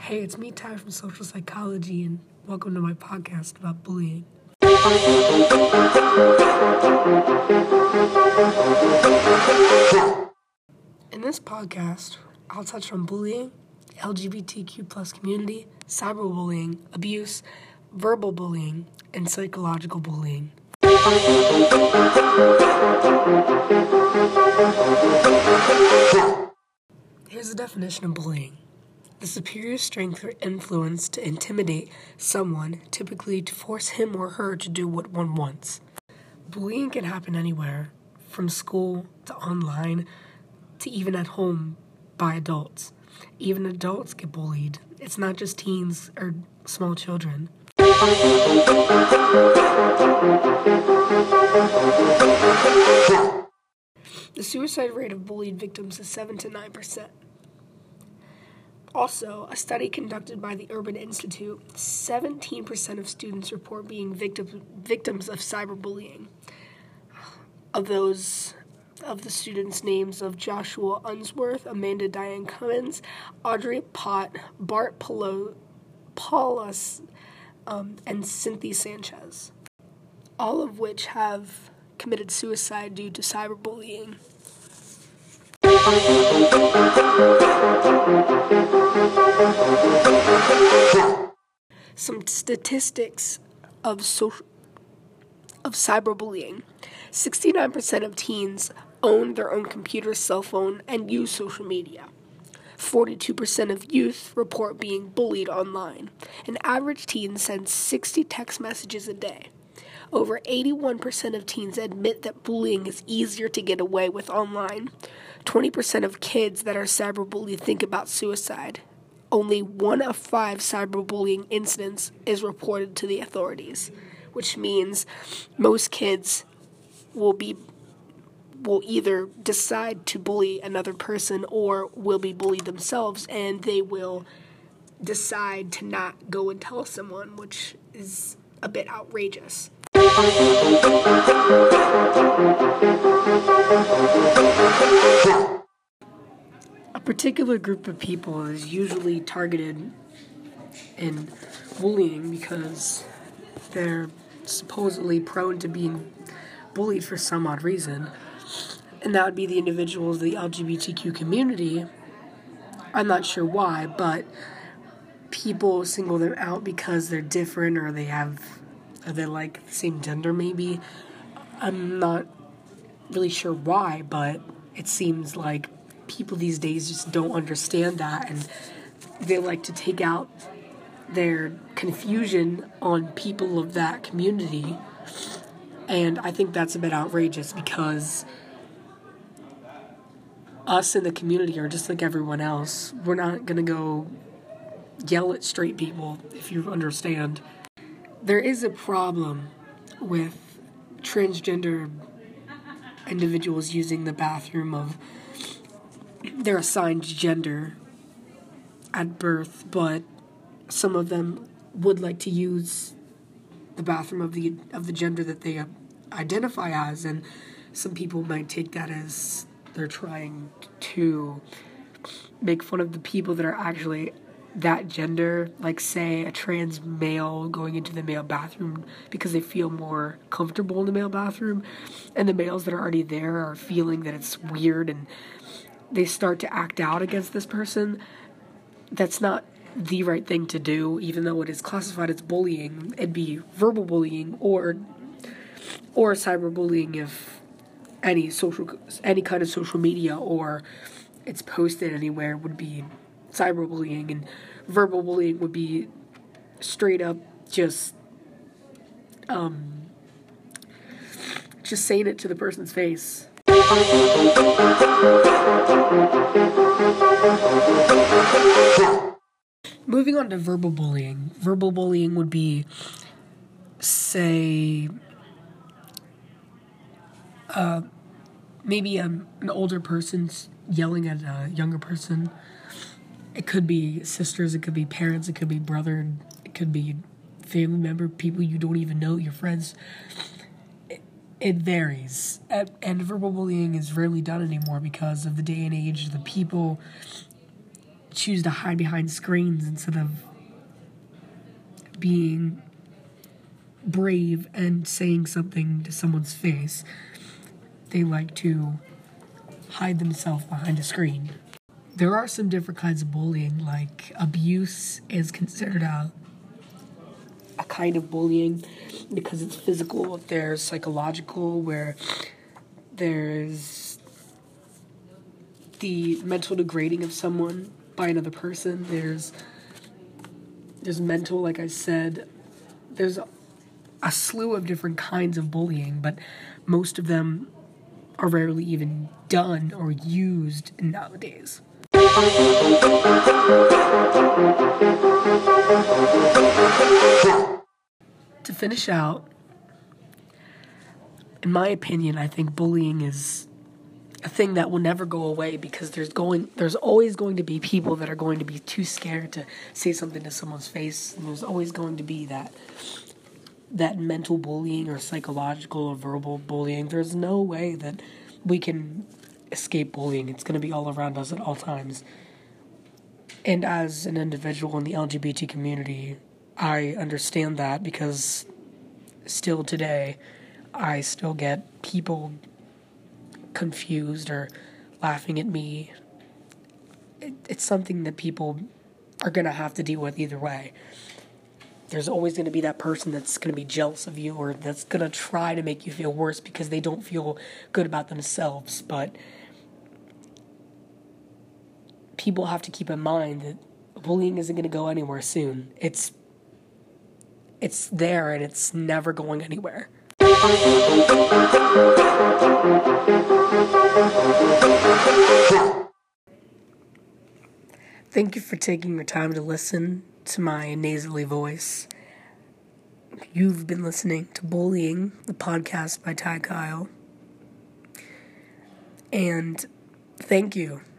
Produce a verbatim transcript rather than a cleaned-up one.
Hey, it's me, Ty from Social Psychology, and welcome to my podcast about bullying. In this podcast, I'll touch on bullying, the L G B T Q plus community, cyberbullying, abuse, verbal bullying, and psychological bullying. Here's the definition of bullying. The superior strength or influence to intimidate someone, typically to force him or her to do what one wants. Bullying can happen anywhere, from school to online to even at home by adults. Even adults get bullied. It's not just teens or small children. The suicide rate of bullied victims is seven to nine percent. Also, a study conducted by the Urban Institute, seventeen percent of students report being victim, victims of cyberbullying. Of those, of the students' names of Joshua Unsworth, Amanda Diane Cummins, Audrey Pott, Bart Polo, Paulus, um, and Cynthia Sanchez, all of which have committed suicide due to cyberbullying. Some statistics of social of cyberbullying. sixty-nine percent of teens own their own computer, cell phone, and use social media. forty-two percent of youth report being bullied online. An average teen sends sixty text messages a day. Over eighty-one percent of teens admit that bullying is easier to get away with online. twenty percent of kids that are cyberbullied think about suicide. Only one of five cyberbullying incidents is reported to the authorities, which means most kids will be will either decide to bully another person or will be bullied themselves, and they will decide to not go and tell someone, which is a bit outrageous. A particular group of people is usually targeted in bullying because they're supposedly prone to being bullied for some odd reason, and that would be the individuals of the L G B T Q community. I'm not sure why, but people single them out because they're different or they have, or they like the same gender maybe. I'm not really sure why, but it seems like people these days just don't understand that, and they like to take out their confusion on people of that community. And I think that's a bit outrageous because us in the community are just like everyone else. We're not going to go yell at straight people, if you understand. There is a problem with transgender individuals using the bathroom of their assigned gender at birth, but some of them would like to use the bathroom of the of the gender that they identify as, and some people might take that as they're trying to make fun of the people that are actually that gender, like say a trans male going into the male bathroom because they feel more comfortable in the male bathroom, and the males that are already there are feeling that it's weird and they start to act out against this person. That's not the right thing to do, even though it is classified as bullying. It'd be verbal bullying or or cyberbullying if any social any kind of social media or it's posted anywhere would be cyberbullying, and verbal bullying would be straight up just um just saying it to the person's face. Moving on to verbal bullying. Verbal bullying would be, say, uh, maybe a, an older person's yelling at a younger person. It could be sisters, it could be parents, it could be brother, it could be family member, people you don't even know, your friends. It, it varies. And, and verbal bullying is rarely done anymore because of the day and age. The people choose to hide behind screens instead of being brave and saying something to someone's face. They like to hide themselves behind a screen. There are some different kinds of bullying, like abuse is considered a, a kind of bullying because it's physical. There's psychological, where there's the mental degrading of someone by another person. There's there's mental, like I said. There's a, a slew of different kinds of bullying, but most of them are rarely even done or used nowadays. To finish out, in my opinion, I think bullying is a thing that will never go away because there's going there's always going to be people that are going to be too scared to say something to someone's face, and there's always going to be that that mental bullying or psychological or verbal bullying. There's no way that we can escape bullying. It's going to be all around us at all times. And as an individual in the L G B T community, I understand that because still today, I still get people confused or laughing at me. It, it's something that people are going to have to deal with either way. There's always going to be that person that's going to be jealous of you or that's going to try to make you feel worse because they don't feel good about themselves. But people have to keep in mind that bullying isn't going to go anywhere soon. It's it's there and it's never going anywhere. Thank you for taking your time to listen to my nasally voice. You've been listening to Bullying, the podcast by Ty Kyle. And thank you.